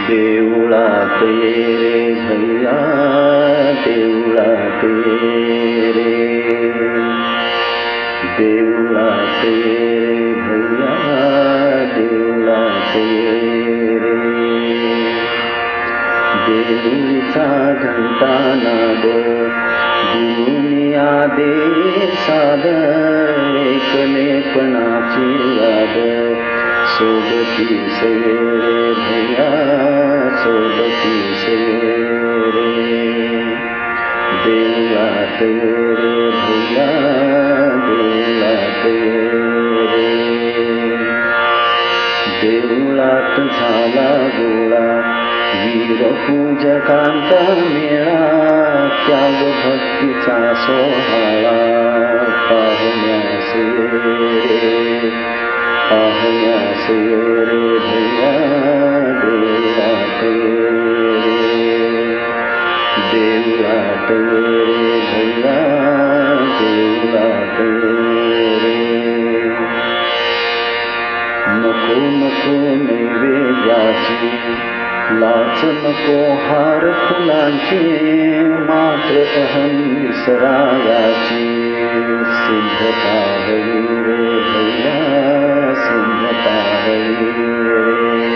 देवळात ये रे भैया, देवळात ये रे, देवळात ये रे भैया, देवळात ये रे. देवीचा घंटानाद दुनिया दे साद, एकलेपणाची याद सोबती सवेरे भैया, सोबती सवेरे. देवळात ये रे भैया, देवळात ये रे. देवळात झाला गोळा वीर पूजकांचा मेळा, त्याग भक्तीचा सोहळा पाहण्यास ये रे, पाहण्यास ये रे भैया, देवळात ये रे, देवळात ये रे भैया, देवळात ये रे. नको नको नैवेद्याची लाच, नको हार फुलांची, मात्र अहं विसरायाची सिद्धता हवी रे भैया, सिद्धता हवी रे.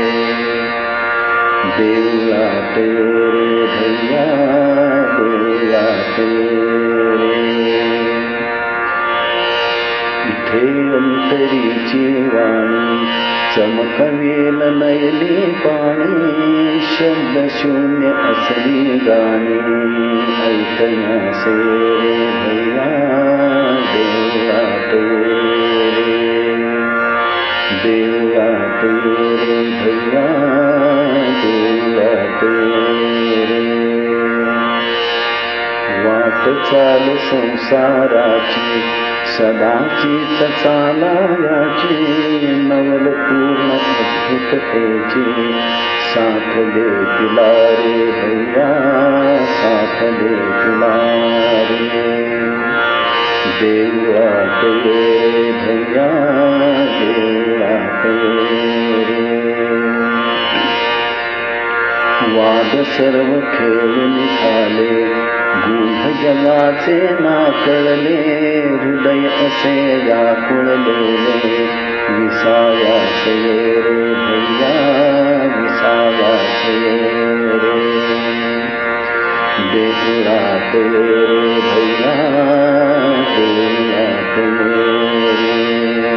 देवळात ये रे भैया, देवळात ये रे. इथे अंतरीची वाणी चमकवेल नयनी पाणी, शब्द शून्य असली गाणी ऐकण्यास रे भैया, देवळात ये रे, देवळात ये रे भैया, देवळात ये रे. वाट चाल संसाराची सदाचीच चालायाची, नवल पूर्ण अद्भुततेची साथ दे तिला रे भैया, साथ दे तिला रे. देवळात ये रे भैया, देवळात ये रे. वाद सर्व खेळ निघाले, गूढ जगाचे नाकळले, हृदय असे व्याकुळलेले, विसाव्यास ये रे भैया, विसाव्यास ये रे. देवळात ये रे भैया, देवळात ये रे.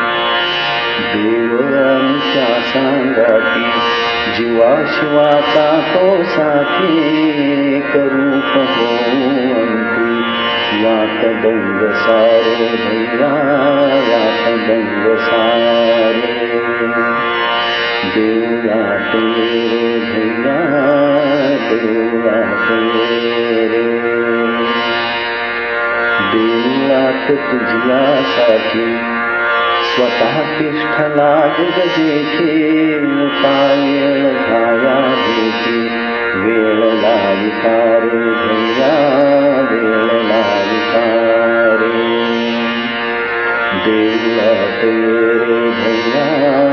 देवळांच्या सांगाती जीवाशिवाचा तो साथी, करूप होऊंती यात दंग सारे भैया, यात दंग सारे. देवळात ये रे भैया, देवळात ये रे. देवळात तुझ्यासाठी स्वतः तिष्ठला जगजेथे, वेळ घ्याया भेटी वेळ लाविता रे भैया, वेळ लाविता रे. देवळात ये रे भैया,